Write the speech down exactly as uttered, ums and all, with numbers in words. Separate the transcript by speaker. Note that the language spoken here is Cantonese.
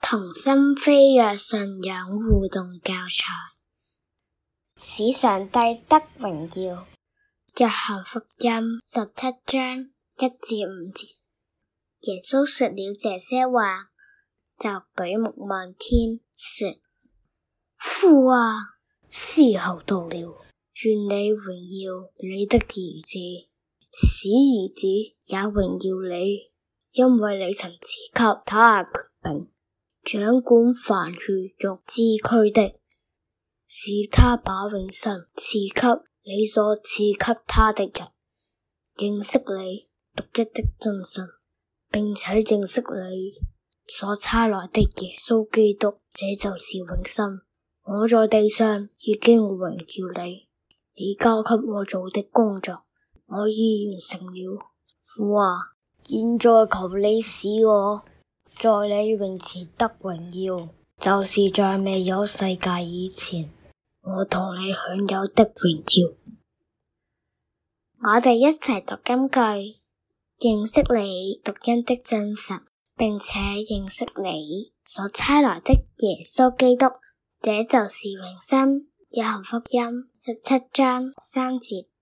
Speaker 1: 同心飛躍信仰互動教材，使上帝得榮耀。約翰福音十七章一至五節，耶穌說了這些話，就舉目望天，說：父啊，時候到了，願你榮耀你的兒子，使兒子也榮耀你，因為你曾賜給他權柄，掌管凡血肉之軀的，使他把永生賜給你所賜給他的人，認識你獨一的真神，並且認識你所差來的耶穌基督，這就是永生。我在地上已經榮耀你，你交給我做的工作，我已完成了。父啊，現在求你使我在你面前得榮耀，就是在未有世界以前，我同你享有的榮耀。我哋一齊讀金句：認識你獨一的真神，並且認識你所差來的耶穌基督，這就是永生。約翰福音十七章三節。